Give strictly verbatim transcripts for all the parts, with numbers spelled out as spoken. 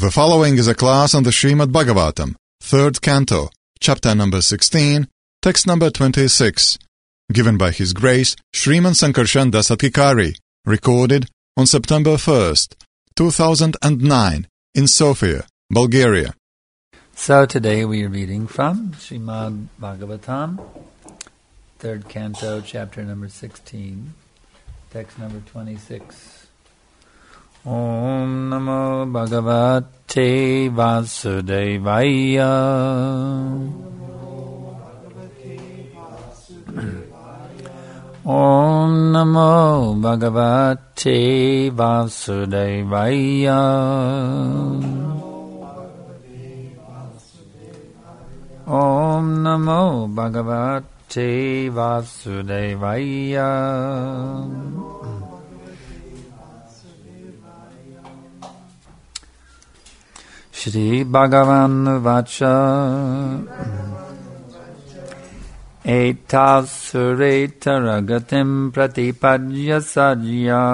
The following is a class on the Srimad Bhagavatam, third canto, chapter number sixteen, text number twenty-six, given by His Grace Sriman Sankarshan Das Adhikari, recorded on September first, two thousand nine, in Sofia, Bulgaria. So today we are reading from Srimad Bhagavatam, third canto, chapter number sixteen, text number twenty-six. Om Namo Bhagavate Vasudevaya. Om Namo Bhagavate Vasudevaya. Om Namo Bhagavate Vasudevaya. Shri Bhagavan Vacha Etassureta Ragatim Pratipadya Sadhya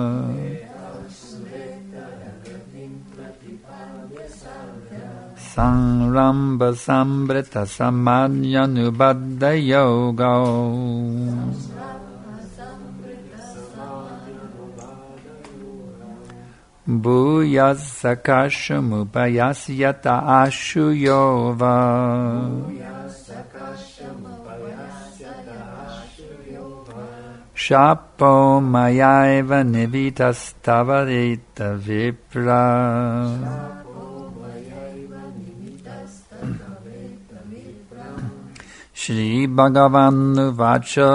Sangramba Sambrita Samadhya Nubadda Yoga Bhuyasakashamupayasya ashuyova Shapo mayaiva nivitastavarita vipra Shri Bhagavan Vacha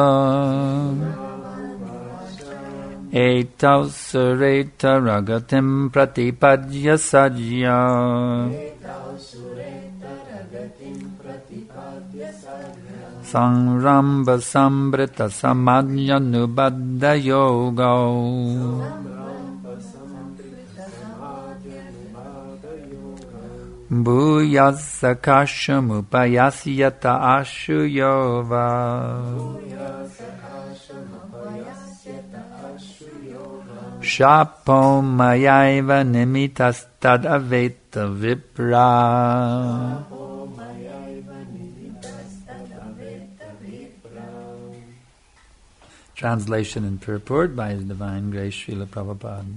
Etausureta ragatim pratipadya sadhya Sangramba sambrita samadhya nubadda yoga Bhuyasakashamupayasyata ashuyova Shapo mayaiva nimitastad aveta vipra. Translation and purport by His Divine Grace Srila Prabhupada.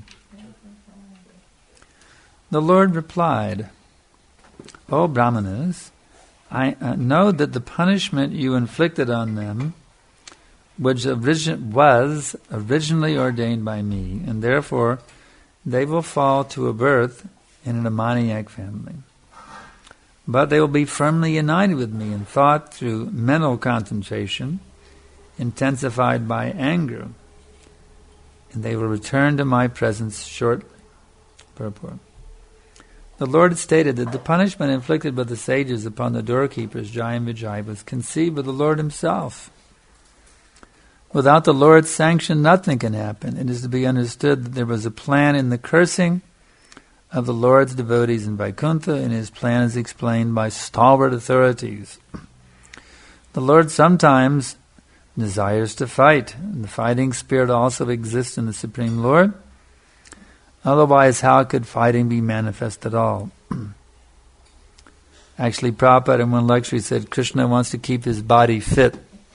The Lord replied, O Brahmanas, I uh, know that the punishment you inflicted on them which origin- was originally ordained by me, and therefore they will fall to a birth in an demoniac family. But they will be firmly united with me in thought through mental concentration, intensified by anger, and they will return to my presence shortly. Purport. The Lord stated that the punishment inflicted by the sages upon the doorkeepers, Jai and Vijay, was conceived by the Lord Himself. Without the Lord's sanction, nothing can happen. It is to be understood that there was a plan in the cursing of the Lord's devotees in Vaikuntha, and His plan is explained by stalwart authorities. The Lord sometimes desires to fight, and the fighting spirit also exists in the Supreme Lord. Otherwise, how could fighting be manifest at all? Actually, Prabhupada in one lecture he said, Krishna wants to keep his body fit.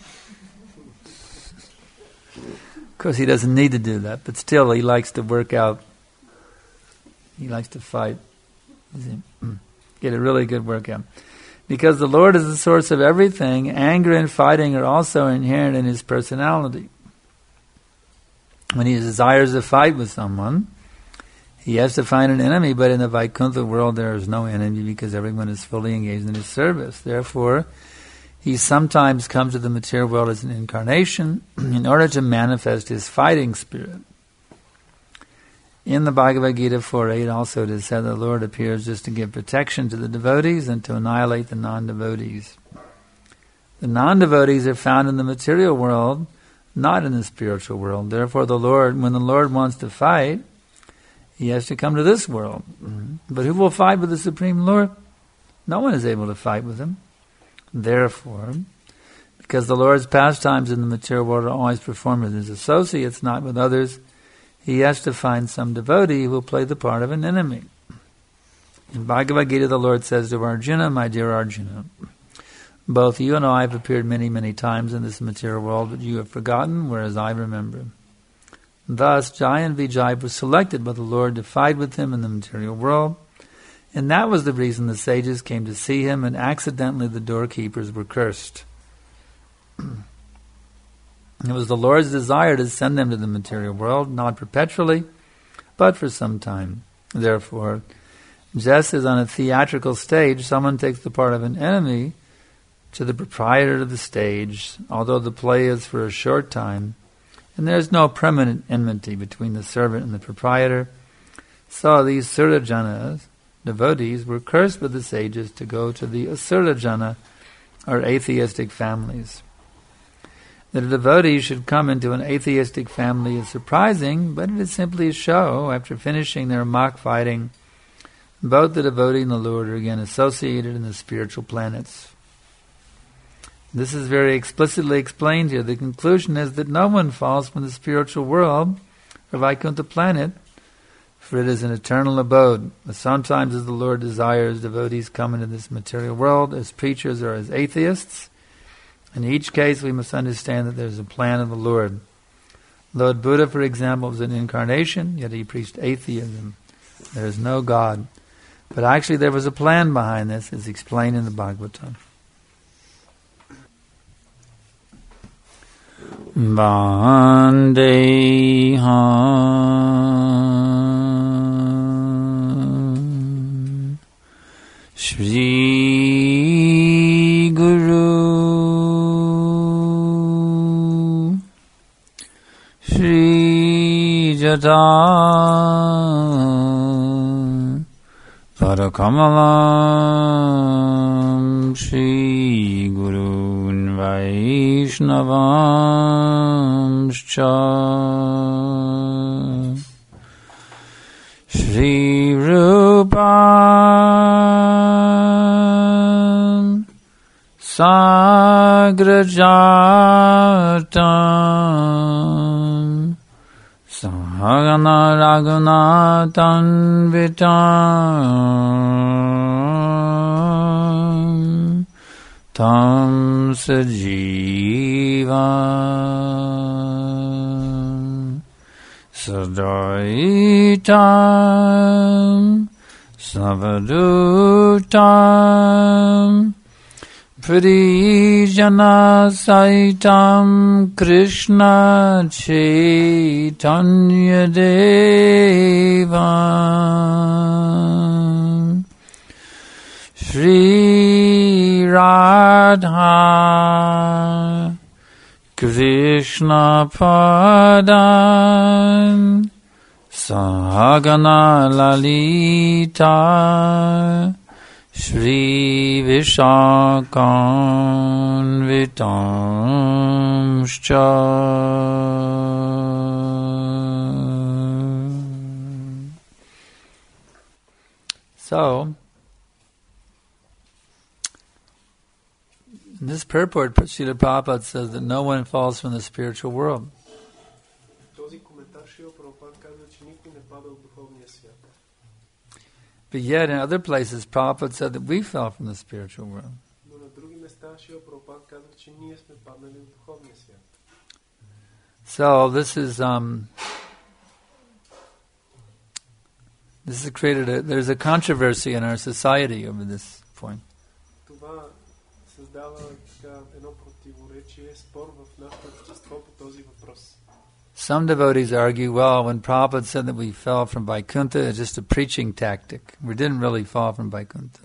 Of course, he doesn't need to do that, but still he likes to work out. He likes to fight. Get a really good workout. Because the Lord is the source of everything, anger and fighting are also inherent in His personality. When He desires to fight with someone, He has to find an enemy, but in the Vaikuntha world there is no enemy because everyone is fully engaged in His service. Therefore, He sometimes comes to the material world as an incarnation in order to manifest His fighting spirit. In the Bhagavad Gita four eight also it is said the Lord appears just to give protection to the devotees and to annihilate the non-devotees. The non-devotees are found in the material world, not in the spiritual world. Therefore the Lord, when the Lord wants to fight, He has to come to this world. Mm-hmm. But who will fight with the Supreme Lord? No one is able to fight with Him. Therefore, because the Lord's pastimes in the material world are always performed with His associates, not with others, He has to find some devotee who will play the part of an enemy. In Bhagavad Gita, the Lord says to Arjuna, my dear Arjuna, both you and I have appeared many, many times in this material world, but you have forgotten, whereas I remember. Thus, Jai and Vijay were selected by the Lord to fight with him in the material world, and that was the reason the sages came to see him, and accidentally the doorkeepers were cursed. It was the Lord's desire to send them to the material world, not perpetually, but for some time. Therefore, just as on a theatrical stage someone takes the part of an enemy to the proprietor of the stage, although the play is for a short time, and there is no permanent enmity between the servant and the proprietor, so these Suryajanas, devotees, were cursed by the sages to go to the Asurajana, or atheistic families. That a devotee should come into an atheistic family is surprising, but it is simply a show. After finishing their mock fighting, both the devotee and the Lord are again associated in the spiritual planets. This is very explicitly explained here. The conclusion is that no one falls from the spiritual world, or Vaikuntha planet, for it is an eternal abode. But sometimes as the Lord desires, devotees come into this material world as preachers or as atheists. In each case we must understand that there is a plan of the Lord. Lord Buddha, for example, was an incarnation, yet he preached atheism. There is no God. But actually there was a plan behind this, as explained in the Bhagavatam. Vandeham Shri Guru Shri Jata Parakamalam Shri Gurun Vaishnavamscha Shri Rupam Sagrajatam Sahagana Raghunathan Vitam Tam Sajivam Sadaitam Savadutam Prijana Saitam Krishna Chaitanya Devam Shri Radha Krishna Padan Sahagana Lalita Shri Vishakam Vitamscha. So, in this purport, Srila Prabhupada says that no one falls from the spiritual world. But yet in other places, Prabhupada said that we fell from the spiritual world. So this is um, this has created a, there's a controversy in our society over this point. Some devotees argue, well, when Prabhupada said that we fell from Vaikuntha, it's just a preaching tactic. We didn't really fall from Vaikuntha.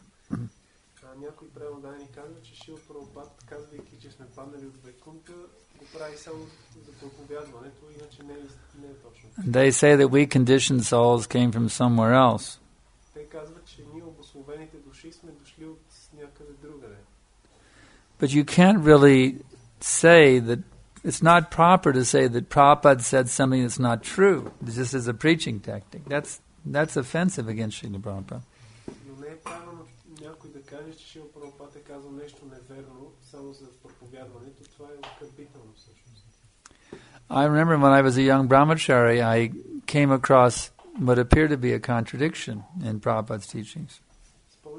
They say that we conditioned souls came from somewhere else. But you can't really say that. It's not proper to say that Prabhupada said something that's not true, just as a preaching tactic. That's that's offensive against Srila Prabhupada. I remember when I was a young brahmachari, I came across what appeared to be a contradiction in Prabhupada's teachings.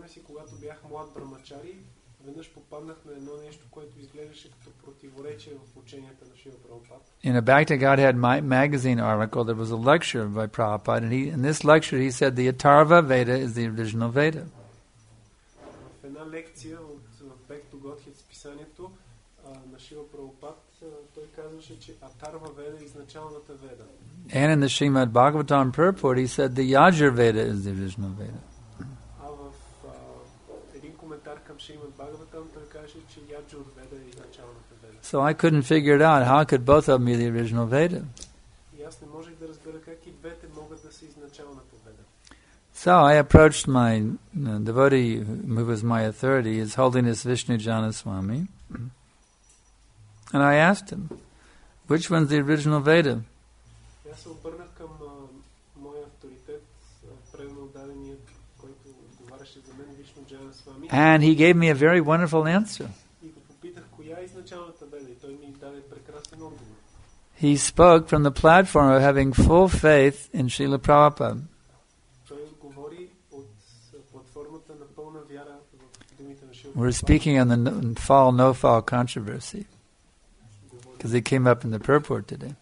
си, когато бях млад брамачари, веднъж попаднах на едно нещо, което изглеждаше като противоречие в ученията на Шрила Прабхупад. In a Bhakti Godhead ma- magazine article, there was a lecture by Prabhupada, and he, in this lecture he said the Atharva Veda is the original Veda. В една лекция от Back to Godhead списанието на Шрила Прабхупад, той казваше, че Атарва Веда е изначалната Веда. And in the Srimad Bhagavatam purport, he said the Yajur Veda is the original Veda. А в един коментар към Шримад Бхагаватам той каже, че Яджур Веда е изначалната Веда. So I couldn't figure it out. How could both of them be the original Veda? И аз не можех да разбера как и двете могат да са изначалната Веда. So I approached my uh, devotee, who was my authority, His Holiness Vishnu Janaswami, and I asked him, which one's the original Veda? Аз се обърнах към моя авторитет, правилно даденият, който отговаряше за мен, Вишну Джанасвами. And he gave me a very wonderful answer. И го попитах коя е изначалната Веда, и той ми даде прекрасен отговор. He spoke from the platform of having full faith in Srila Prabhupada. Той говори от платформата на пълна вяра в думите на Шрила We're Прабхупад. speaking on the no- fall, no fall controversy, because it came up in the purport today.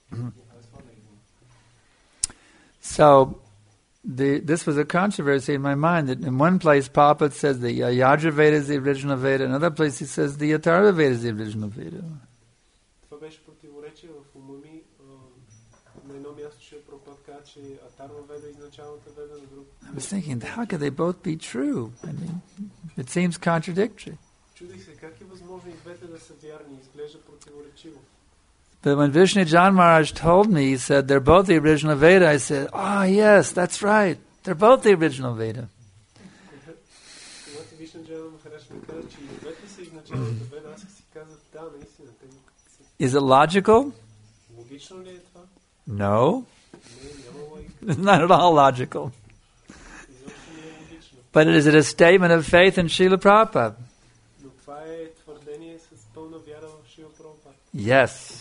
So, the, this was a controversy in my mind, that in one place Prabhupada says the uh, Yajur Veda is the original Veda, in another place he says the Atharva Veda is the original Veda. Това беше противоречие в ума ми. На едно място Шрила Прабхупад каза, че Атарва Веда е изначалната Веда, на друг. I was thinking, how could they both be true? I mean, it seems contradictory. Чудих се как е възможно и двете да са вярни, изглежда противоречиво. But when Vishnu Jan Maharaj told me, he said, they're both the original Veda, I said, ah, yes, that's right. They're both the original Veda. Когато Вишну Джана Махарадж ми каза, че и двете са изначалната Веда, аз си казах, да, наистина, те са. Is it logical? Логично ли е това? No. Не, няма логика. It's not at all logical. Изобщо не е логично. But is it a statement of faith in Srila Prabhupada? Но това е твърдение с пълна вяра в Шрила Прабхупад. Yes.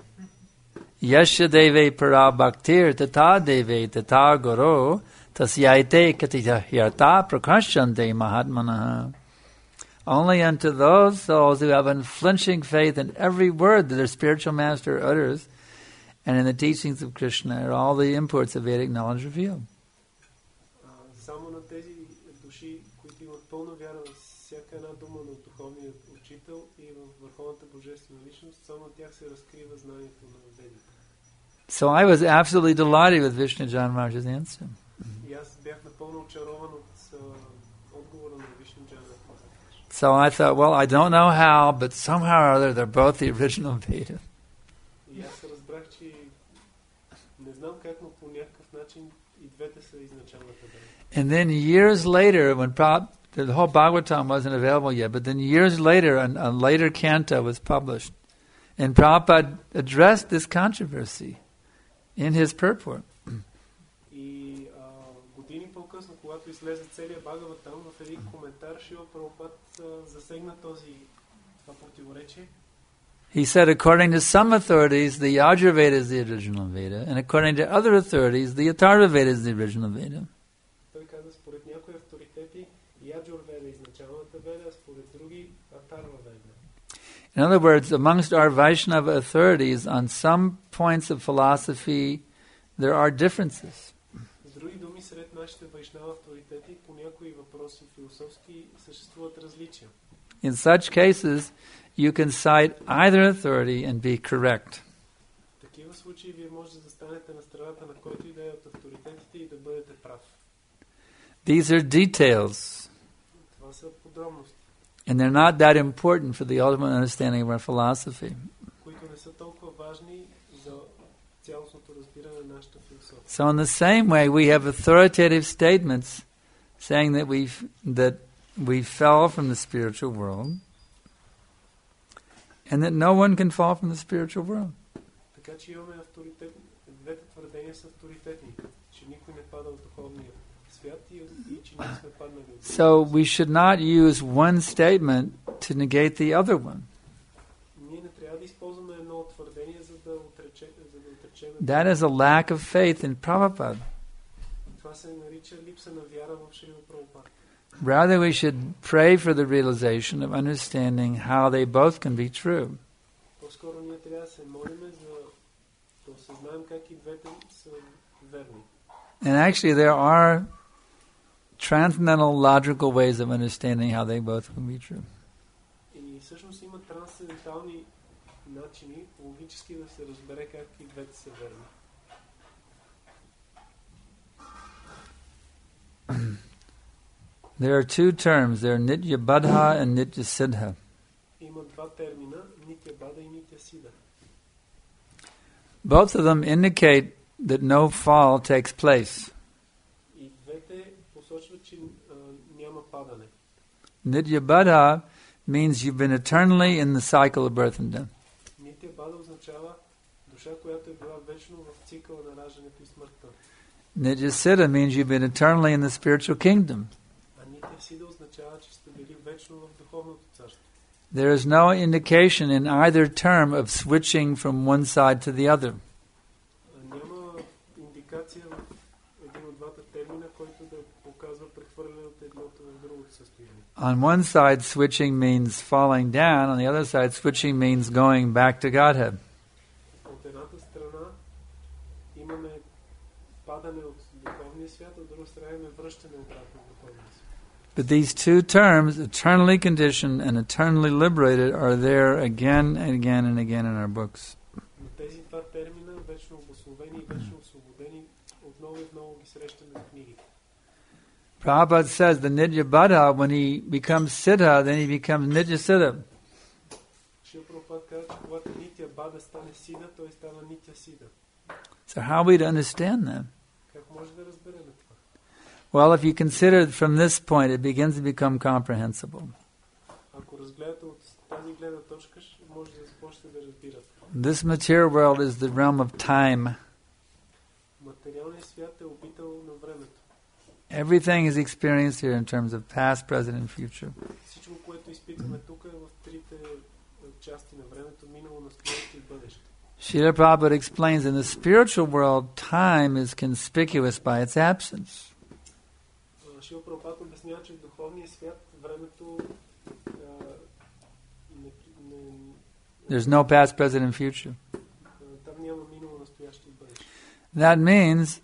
Yasya deve para bhaktir tata deve tata guru tasyaite katita hyarta prakashante mahatmanaha. Only unto those souls who have unflinching faith in every word that their spiritual master utters and in the teachings of Krishna are all the imports of Vedic knowledge revealed. А, само на тези души, които имат пълна вяра в всяка една дума на духовния учител и в върховната божествена личност, само на тях се разкрива знанието на Ведите. So I was absolutely delighted with Vishnu Jan Maharaj's answer. И аз бях напълно очарован от а, отговора на Вишну Джана. So I thought, well, I don't know how, but somehow or other they're both the original Veda. И аз разбрах, че не знам как, но по някакъв начин и двете са изначалната Веда. And then years later, when Prab- the whole Bhagavatam wasn't available yet, but then years later, a, a later canto was published. And Prabhupada addressed this controversy in his purport. И а, години по-късно, когато излезе целият Бхагаватам, в един коментар Шрила Прабхупад засегна този това противоречие. He said, according to some authorities, the Yajur Veda is the original Veda, and according to other authorities, the Atharva Veda is the original Veda. Той каза, според някои авторитети, Яджур Веда е изначалната Веда, а според други Атарва Веда. In other words, amongst our Vaishnava authorities, on some points of philosophy, there are differences. С други думи, сред нашите вайшнава авторитети, по някои въпроси философски съществуват различия. In such cases, you can cite either authority and be correct. В такива случаи вие можете да застанете на страната на който и да е от авторитетите и да бъдете прав. These are details, Това са подробности, and they're not that important for the ultimate understanding of our philosophy. които не са толкова важни за цялостното разбиране на нашата философия. So in the same way, we have authoritative statements saying that we that we fell from the spiritual world, and that no one can fall from the spiritual world. Така че имаме авторитет, двете твърдения са авторитетни, че никой не пада от духовния свят и, и че ние сме паднали от So we should not use one statement to negate the other one. Ние не трябва да използваме едно твърдение, за да отрече, за да отречем. That is a lack of faith in Prabhupada. Това се нарича липса на вяра в Шрила Прабхупад. Rather, we should pray for the realization of understanding how they both can be true. По-скоро ние трябва да се молиме за да осъзнаем как и двете са верни. And actually, there are transcendental logical ways of understanding how they both can be true. И всъщност има трансцендентални начини логически да се разбере как и двете са верни. There are two terms. There are Nitya Baddha and Nitya Siddha. Има два термина, Нитя Бада и Нитя Сида. Both of them indicate that no fall takes place. И двете посочват, че а, няма падане. Nitya Baddha means you've been eternally in the cycle of birth and death. Нитя Бада означава душа, която е била вечно в цикъла на раждането и смъртта. Nitya Siddha means you've been eternally in the spiritual kingdom. А Нитя Сида означава, че сте били вечно в духовното царство. There is no indication in either term of switching from one side to the other. Няма индикация в един от двата термина, който да показва прехвърляне от едното в другото състояние. On one side, switching means falling down. On the other side, switching means going back to Godhead. От едната страна имаме падане от духовния свят, от друга страна имаме връщане обратно в духовния свят. But these two terms, eternally conditioned and eternally liberated, are there again and again and again in our books. Но тези два термина, вечно обусловени и вечно освободени, отново и отново ги срещаме в книгите. Prabhupada says the Nitya Baddha, when he becomes Siddha, then he becomes Nitya Siddha. Шрила Прабхупад казва, че когато Нитя Бада стане Сида, той става Нитя Сида. So how are we to understand that? Как може да разберем това? Well, if you consider it from this point, it begins to become comprehensible. Ако разгледате от тази гледна точка, може да започнете да разбирате. This material world is the realm of time. Материалният свят е обител на времето. Everything is experienced here in terms of past, present, and future. Всичко, което изпитваме тук е в трите части на времето, минало, настояще и бъдеще. Srila Prabhupada explains in the spiritual world, time is conspicuous by its absence. Шрила Прабхупад обяснява, че в духовния свят времето а, не, не, There's no past, present, and future. там няма минало, настояще и бъдеще. That means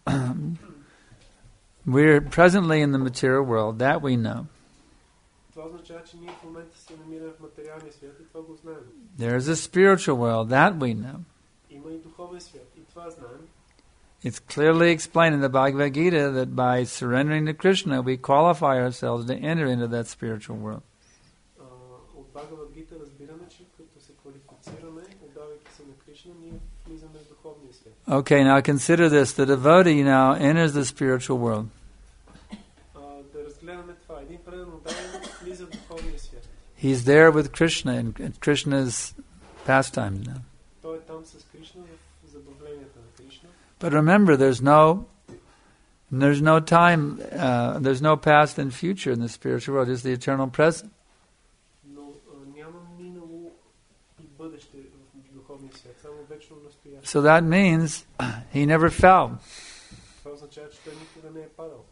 we're presently in the material world, that we know. Това означава, че ние в момента се намираме в материалния свят и това го знаем. There is a spiritual world, that we know. Има и духовен свят и това знаем. It's clearly explained in the Bhagavad Gita that by surrendering to Krishna, we qualify ourselves to enter into that spiritual world. Uh, от Бхагавад Гита разбираме, че като се квалифицираме, отдавайки се на Кришна, ние влизаме в духовния свят. Okay, now consider this. The devotee now enters the spiritual world. Uh, да разгледаме това. Един предан отдавен влиза в духовния свят. He's there with Krishna in Krishna's pastimes now. Той е там с Кришна в забавленията на Кришна. But remember, there's no, there's no time, uh, there's no past and future in the spiritual world. It's the eternal present. Но uh, няма минало и бъдеще в духовния свят, само вечно настояще. So that means he never fell. Това означава, че той никога не е падал.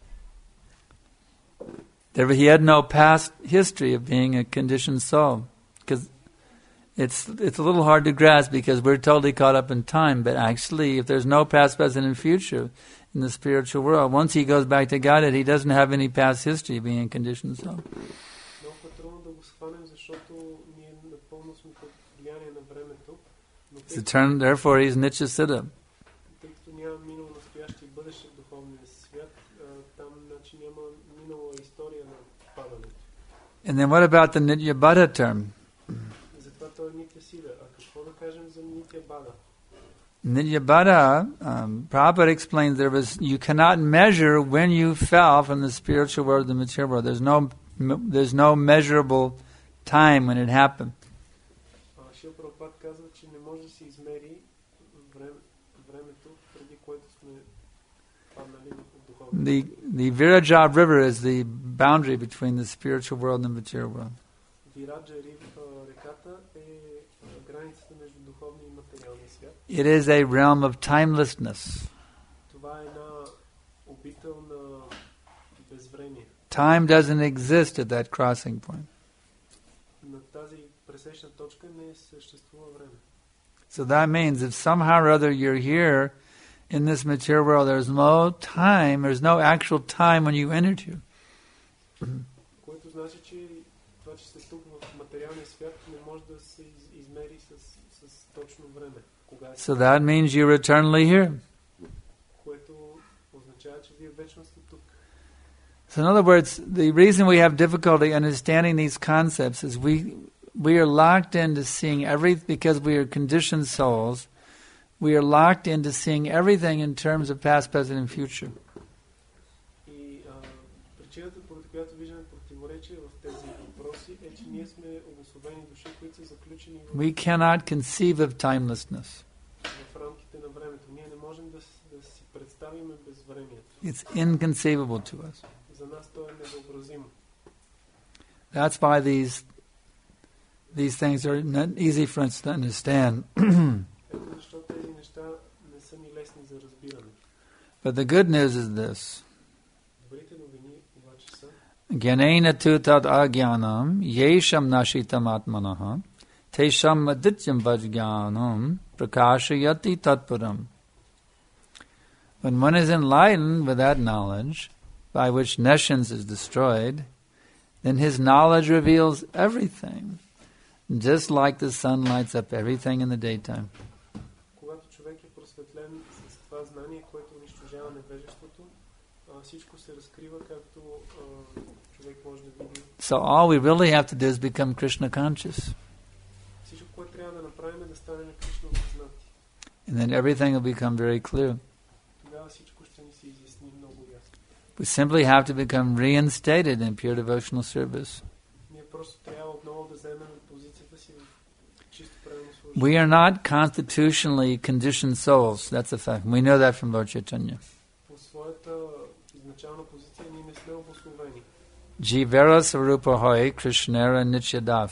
There, he had no past history of being a conditioned soul, because it's it's a little hard to grasp because we're totally caught up in time. But actually, if there's no past, present, and future in the spiritual world, once he goes back to Godhead, he doesn't have any past history of being a conditioned soul. Много по-трудно да го схванем, защото ние напълно сме под влияние на времето. Но It's eternal, therefore, he's Nitya Siddha. тъй като няма минало, настояще и бъдеще в духовния свят, там значи няма минала история на падането. And then what about the Nitya Baddha term? Затова той е Нитя Сида. А какво да кажем за Нитя Бада? Nitya Baddha, um, Prabhupada explains there was you cannot measure when you fell from the spiritual world to the material world. There's no there's no measurable time when it happened. Шрила Прабхупад казва, че не може да се измери време, времето, преди което сме паднали в духовния. The the Viraja River is the boundary between the spiritual world and the material world. Вираджа реката е границата между духовния и материалния свят. It is a realm of timelessness. Това е една обител на безвремие. Time doesn't exist at that crossing point. На тази пресечна точка не съществува време. So that means if somehow or other you're here in this material world, there's no time, there's no actual time when you entered here. Което значи, че това, че сте тук в материалния свят, не може да се измери с, с точно време. Кога е. So that means you're eternally here. Което означава, че вие вечно сте тук. So in other words, the reason we have difficulty understanding these concepts is we we are locked into seeing everything, because we are conditioned souls, we are locked into seeing everything in terms of past, present, and future. И а, причината, поради която виждаме противоречие в тези въпроси, е, че ние сме обособени души, които са заключени в... We cannot conceive of timelessness. В рамките на времето. Ние не можем да, да си представим безвремието. It's inconceivable to us. За нас то е невъобразимо. That's why these these things are not easy for us to understand. Ето защо тези неща не са ни лесни за разбиране. But the good news is this. Добрите новини обаче са: Gyanena tu tad agyanam yesham nashitam atmanaha tesham adityam vajgyanam prakashayati tatparam. When one is enlightened with that knowledge, by which nescience is destroyed, then his knowledge reveals everything, just like the sun lights up everything in the daytime. Когато човек е просветлен с това знание, което унищожава невежеството, всичко се разкрива, както човек може да види. So all we really have to do is become Krishna conscious. Всичко, което трябва да направим, е да станем Кришна осъзнати. And then everything will become very clear. Тогава всичко ще ни се изясни много ясно. We simply have to become reinstated in pure devotional service. Ние просто трябва отново да вземем позицията си в чисто правилно служение. We are not constitutionally conditioned souls. That's a fact. We know that from Lord Chaitanya. По своята изначална позиция ние не сме обусловени. Jivera Sarupa Hoy Krishnera Nityadas.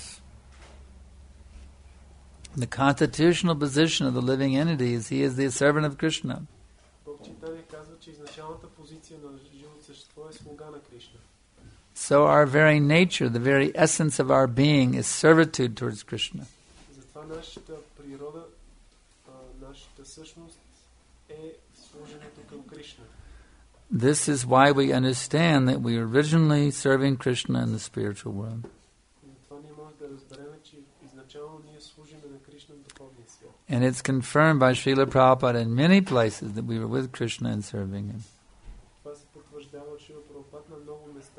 The constitutional position of the living entity is he is the servant of Krishna. Бог Чайтания казва, че изначалната позиция на живото същество е слуга на Кришна. So our very nature, the very essence of our being is servitude towards Krishna. Затова нашата природа, нашата същност е служенето към Кришна. This is why we understand that we are originally serving Krishna in the spiritual world. Затова ние можем да разберем, че изначално ние служим на Кришна в духовния свят. And it's confirmed by Srila Prabhupada in many places that we were with Krishna and serving him. Това се потвърждава от Шрила Прабхупад на много места.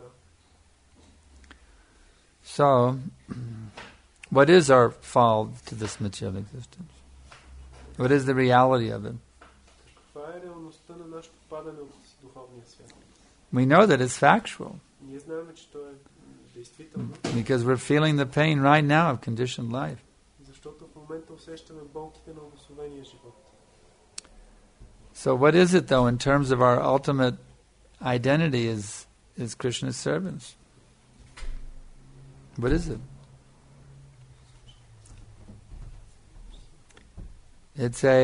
So, what is our fall to this material existence? What is the reality of it? Каква е реалността на нашето падане от духовния свят? We know that it's factual Ние знаем, че то е действително, because we're feeling the pain right now of conditioned life. защото в момента усещаме болките на обособения живот. So what is it though in terms of our ultimate identity as, as Krishna's servants? What is it? It's a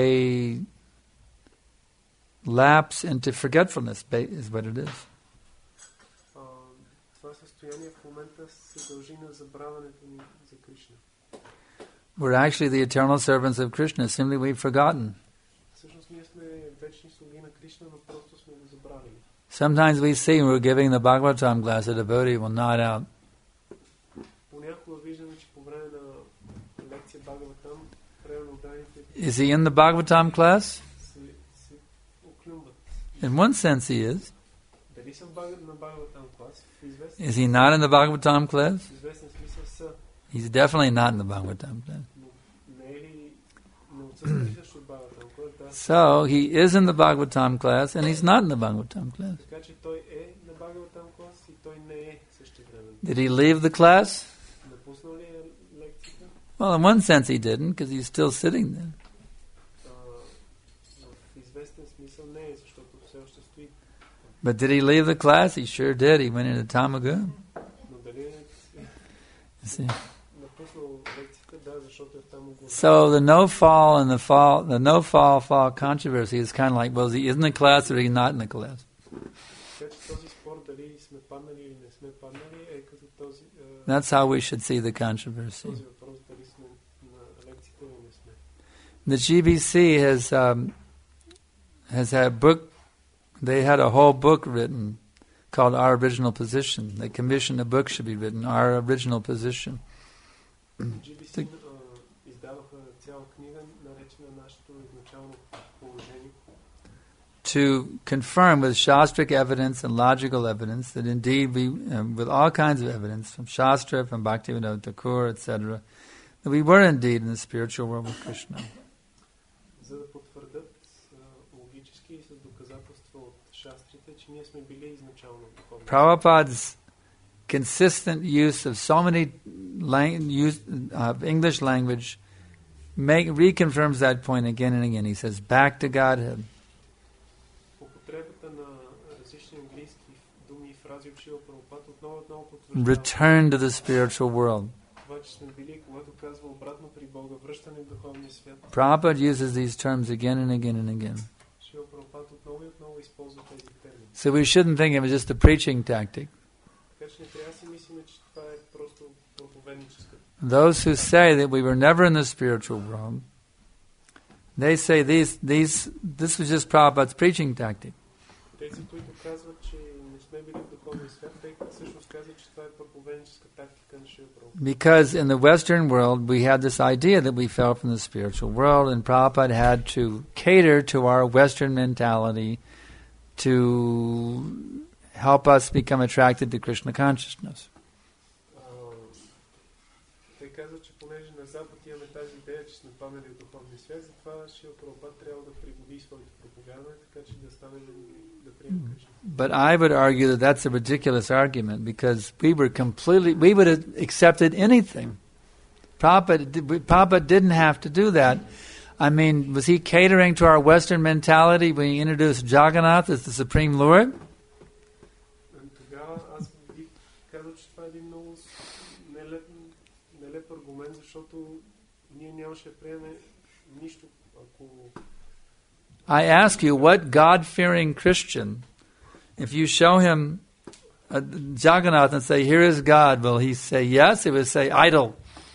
lapse into forgetfulness is what it is. А, това състояние в момента се дължи на забравянето ни за Кришна. We're actually the eternal servants of Krishna, simply we've forgotten. Всъщност ние сме вечни слуги на Кришна, но просто сме го забравили. Sometimes we see when we're giving the Bhagavatam class, a devotee will nod out. Понякога виждаме, че по време на лекция Бхагаватам, преданните Is he in the Bhagavatam class? се, се оклюмват. In one sense he is. Дали са на Бхагаватам клас? В известен, Is he not in the Bhagavatam class? в известен смисъл са. He's definitely not in the Bhagavatam class. Но не е ли не отсъствали също от Бхагаватам клас? Да. So he is in the Bhagavatam class and he's not in the Bhagavatam class. Така че той е на Бхагаватам клас и той не е същевременно. Did he leave the class? Напуснал ли е лекцията? Well, in one sense he didn't because he's still sitting there. А, в известен смисъл не е, защото все още стои. But did he leave the class? He sure did. He went into Tamaga. Но дали е You see? напуснал лекцията? Да, защото е там го. So the no fall and the fall, the no fall fall controversy is kind of like, well, is he in the class or is he not in the class? Така че този спор дали сме паднали или не паднали, е като този, е, That's how we should see the controversy. този въпрос, дали сме на лекциите или не сме. The G B C has um, has had a book. They had a whole book written called Our Original Position. They commissioned a book should be written, Our Original Position. джи би си uh, издаваха цяла книга, наречена нашето изначално положение. To confirm with Shastric evidence and logical evidence that indeed we, uh, with all kinds of evidence from Shastra, from Bhaktivinoda Thakur, et cetera, that we were indeed in the spiritual world with Krishna. За да потвърдят uh, логически и с доказателства от шастрите, че ние сме били изначално духовни. Prabhupada's consistent use of so many lang- use of English language make, reconfirms that point again and again. He says, back to Godhead. Употребата на различни английски думи и фрази от Шрила Прабхупад отново отново потвърждава Return to the spiritual world. това, че сме били, когато казва обратно при Бога, връщане в духовния свят. Prabhupada uses these terms again and again and again. Шрила Прабхупад отново и отново използва тези термини. So we shouldn't think of it as just a preaching tactic. Така че не трябва да си мислим, че това е просто проповедническа. Those who say that we were never in the spiritual world, they say these these this was just Prabhupada's preaching tactic. Тези, които казват, че не сме били в духовния свят, те всъщност казват, че това е проповедническа тактика на Шрила Прабхупад. Because in the Western world we had this idea that we fell from the spiritual world, and Prabhupada had to cater to our Western mentality to help us become attracted to Krishna consciousness. Те казват, че понеже на Запад имаме тази идея, че сме паднали в духовния свят, затова Шрила Прабхупад трябва да пригоди своето проповядване, така че да стане да приеме Кришна. But I would argue that that's a ridiculous argument because we were completely, we would have accepted anything. Prabhupada, Prabhupada didn't have to do that. I mean, was he catering to our Western mentality when he introduced Jagannath as the Supreme Lord? Тогава аз бих казал, че това е един много нелеп, нелеп аргумент, защото ние нямаше да приеме нищо, ако... I ask you, what God-fearing Christian, if you show him a Jagannath and say, here is God, will he say yes? He would say, idol.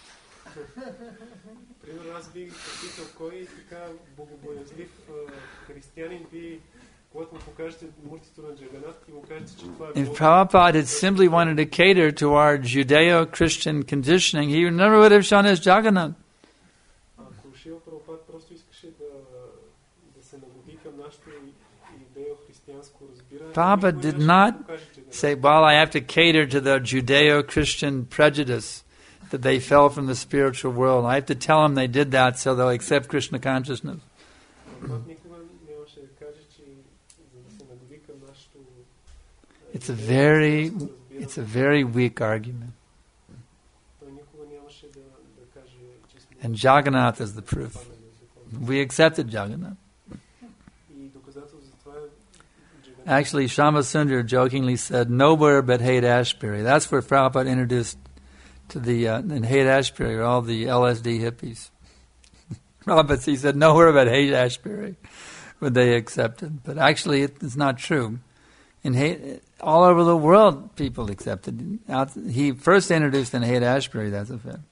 Примерно аз бих попитал кой така богобоязлив християнин би, когато му покажете муртито на Джаганат и му кажете, че това е If Бог. Prabhupada had simply wanted to cater to our Judeo-Christian conditioning, he never would have shown us Jagannath. Ако Шрила Прабхупад просто искаше да, да се нагоди към нашето идео-християнско разбиране, Prabhupada никой did нямаше not да покаже Джаганат. say, well, I have to cater to the Judeo-Christian prejudice that they fell from the spiritual world. I have to tell them they did that so they'll accept Krishna consciousness. Прабхупад никога нямаше да каже, че за да се нагоди към нашето It's a very, it's a very weak argument. той никога нямаше да, да каже, че сме And Jagannath is the proof. паднали в духовния. We accepted Jagannath. И доказателство за това е Джаганат. Actually, Shamasundar jokingly said, nowhere but Haight-Ashbury. That's where Prabhupada introduced to the, uh, in Haight-Ashbury, are all the L S D hippies. Prabhupada, he said, nowhere but Haight-Ashbury would they accept it. But actually, it, it's not true. In Haight, all over the world, people accepted. Out, he first introduced in Haight-Ashbury, that's a fact.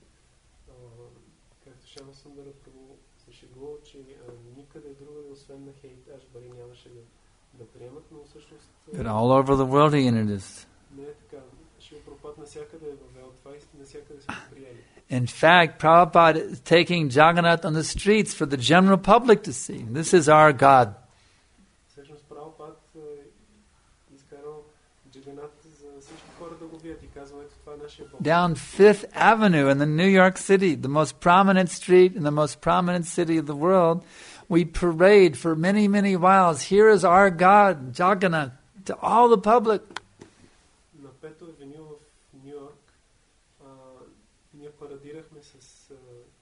А, както Шама Сундара първо се шегува, че а, никъде другаде, освен на Хейт Ашбари, нямаше да, да приемат, но всъщност But all over the world, he introduced. не е така. Шрила Прабхупад навсякъде е въвел това и навсякъде сме го приели. In fact, Prabhupada is taking Jagannath on the streets for the general public to see. This is our God. Всъщност Прабхупад е изкарал Джаганат за всички хора да го видят и казва, ето това е нашия Бог. Down Fifth Avenue in the New York City, the most prominent street in the most prominent city of the world, we parade for many, many miles. Here is our God, Jagannath, to all the public. На Пето авеню в Ню Йорк а, ние парадирахме с, а,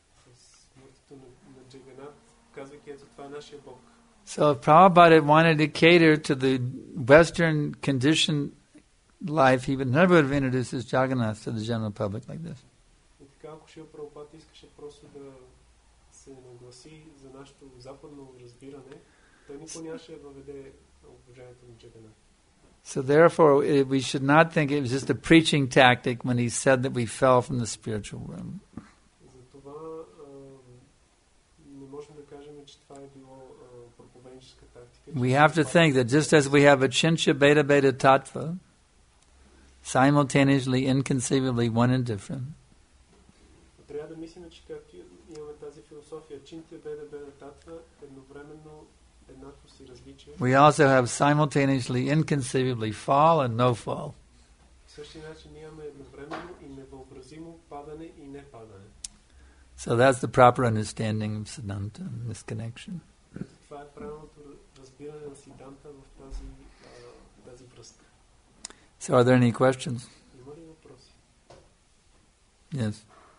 с мъртвото на, на Джаганат, казвайки, ето това е нашия Бог. So if Prabhupada had wanted to cater to the Western conditioned life, he would never have introduced his Jagannath to the general public like this. И така, ако Шрила Прабхупад искаше просто да се нагласи за нашето западно разбиране, той никой нямаше да въведе обожанието на Джаганат. So therefore, it, we should not think it was just a preaching tactic when he said that we fell from the spiritual realm. Затова а, не можем да кажем, че това е било а, проповедническа тактика. We have to think that just as we have a Chincha Beta Beta Tattva, simultaneously, inconceivably one and different, трябва да мислим, че както имаме тази философия, Чинтя Беда Беда Татва, едновременно еднакво си различие. we also have simultaneously, inconceivably fall and no fall. В същия начин имаме едновременно и невъобразимо падане и непадане. So that's the proper understanding of Siddhanta, this connection. Това е правилното разбиране на Сиданта в тази, а, тази връзка. So are there any questions? Има ли въпроси? Yes.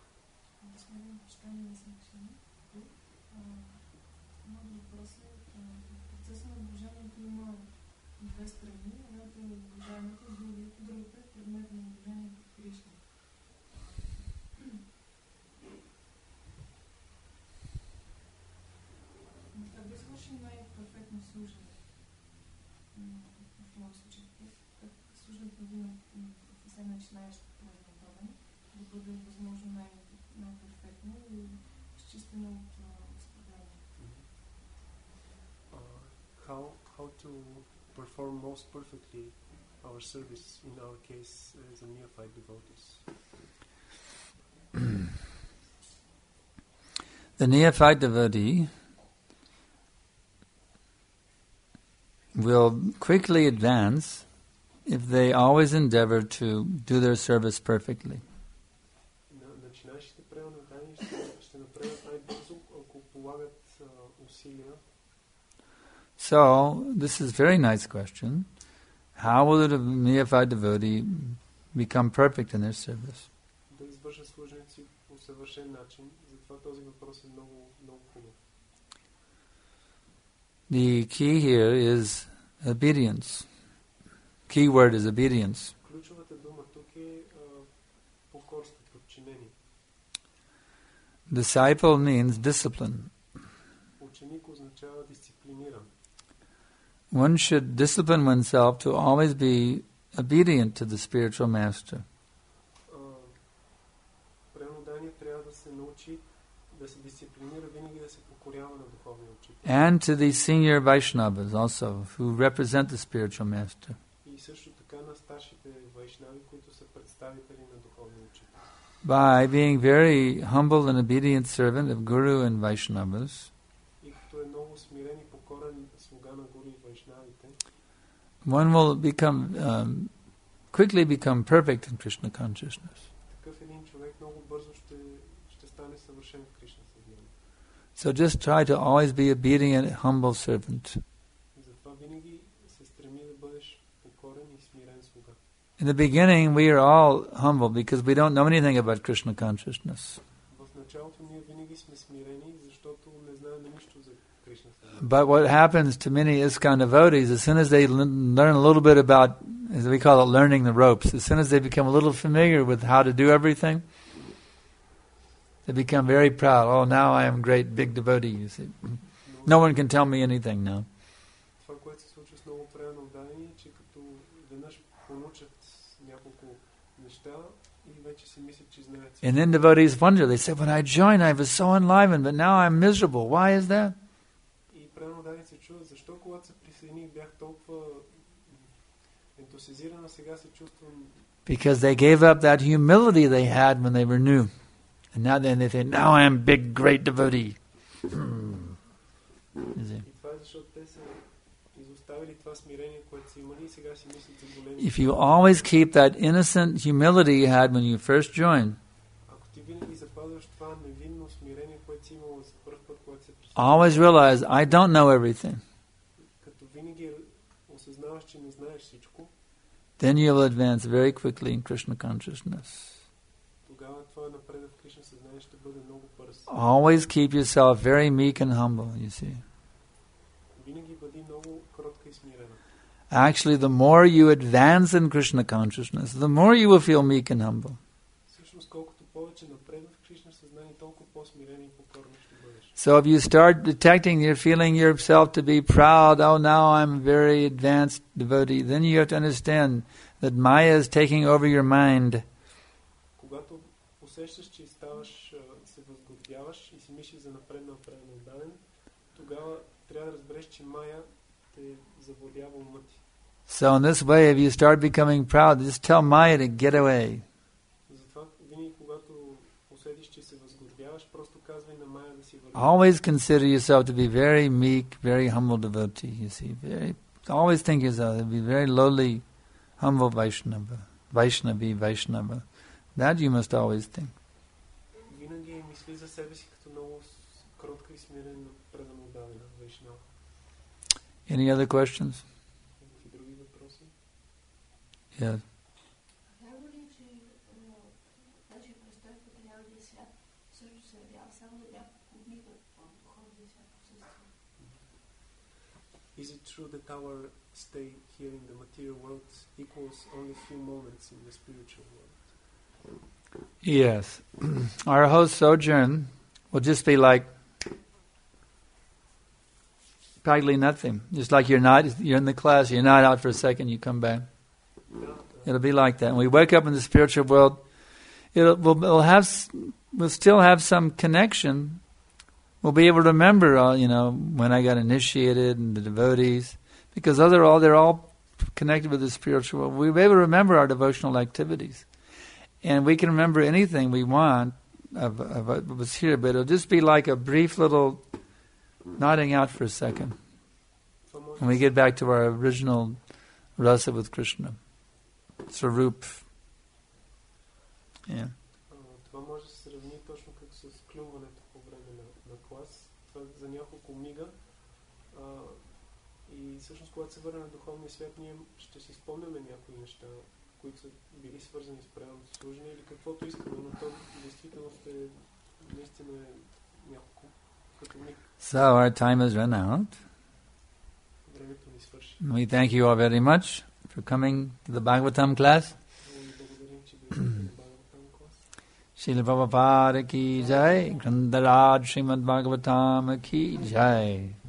How, how to perform most perfectly our service in our case as a neophyte devotees? The neophyte devotee will quickly advance if they always endeavor to do their service perfectly. Начинающите преданни ще направят най-бързо, ако полагат усилия. So, this is a very nice question. How will a neophyte devotee become perfect in their service? Да извършат служението си по съвършен начин. Затова този въпрос е много, много хубав. The key here is obedience. Key word is obedience. Ключовата дума тук е покорство, подчинение. Disciple means discipline. Ученик означава дисциплиниран. One should discipline oneself to always be obedient to the spiritual master. Преданни трябва да се научи да се дисциплинира, винаги да се покорява на духовния учител. And to the senior Vaishnavas also, who represent the spiritual master. И също така на старшите вайшнави, които са представители на духовния учител. By being very humble and obedient servant of Guru and Vaishnavas, И като е много смирен и покорен слуга на Гуру и вайшнавите, one will become um, quickly become perfect in Krishna consciousness. такъв един човек много бързо ще, ще стане съвършен в Кришна съзнание. So just try to always be obedient, humble servant. Затова винаги се стреми да бъдеш покорен и смирен слуга. In the beginning, we are all humble because we don't know anything about Krishna consciousness. В началото ние винаги сме смирени, защото не знаем нищо за Кришна съзнание. But what happens to many ISKCON devotees, as soon as they l- learn a little bit about, as we call it, learning the ropes, as soon as they become a little familiar with how to do everything, they become very proud. Oh, now I am a great big devotee, you see. No one can tell me anything now. Това, което се случва с много преданно отдадени, е, че като веднъж получат няколко неща и вече си мислят, че знаят. And then devotees wonder. They say, when I joined, I was so enlivened, but now I'm miserable. Why is that? И преданно отдадени се чуват, защо когато се присъединих бях толкова ентусиазиран, а сега се чувствам. Because they gave up that humility they had when they were new. And now then they think, now I am big, great devotee. И това е защото те са изоставили това смирение, което са имали и сега си мислят за големи. If you always keep that innocent humility you had when you first joined, Ако ти винаги запазваш това невинно смирение, което си имал за първ път, когато се присъединиш, always realize, I don't know everything. като винаги осъзнаваш, че не знаеш всичко, Then you'll advance very quickly in Krishna consciousness. тогава твоя напредък в Кришна съзнание ще бъде много бърз. Always keep yourself very meek and humble, you see. Винаги бъди много кротка и смирена. Actually, the more you advance in Krishna consciousness, the more you will feel meek and humble. Всъщност, колкото повече напредна в Кришна съзнание, толкова по-смирен и покорен ще бъдеш. So if you start detecting, you're feeling yourself to be proud, oh now I'm a very advanced devotee, then you have to understand that Maya is taking over your mind. Когато усещаш, че ставаш, се възгордяваш и си мислиш за напреднал правилно даден, тогава трябва да разбереш, че Майя те завладява ума ти. So in this way, if you start becoming proud, just tell Maya to get away. Затова винаги когато усетиш, че се възгордяваш, просто казвай на Майя да си върви. Always consider yourself to be very meek, very humble devotee. You see, very always think yourself to be very lowly, humble Vaishnava, Vaishnavi, Vaishnava. That you must always think. Винаги мисли за себе си като много кротка и смирена, предано дадена Вайшнава. Any other questions? Други въпроси? Yes. Is it true that our stay here in the material world equals only few moments in the spiritual world? Yes. Our whole sojourn will just be like practically nothing. Just like you're not, you're in the class, you're not out for a second, you come back. It'll be like that. When we wake up in the spiritual world, it'll we'll, we'll have, we'll still have some connection. We'll be able to remember, all, you know, when I got initiated and the devotees, because those are all they're all connected with the spiritual world. We'll be able to remember our devotional activities, and we can remember anything we want of, of what was here. But it'll just be like a brief little nodding out for a second when we get back to our original rasa with Krishna, Sarup. Yeah. Това може да се сравни точно като с клюването по време на, на клас. Това за няколко мига. А, и всъщност, когато се върнем на духовния свят, ние ще си спомняме някои неща, които са били свързани с правилното служение или каквото искаме, но то действително е наистина е няколко като миг. So our time has run out. We thank you all very much for coming to the Bhagavatam class. Srila Prabhupada ki jai, Grandaraj Srimad Bhagavatam ki jai.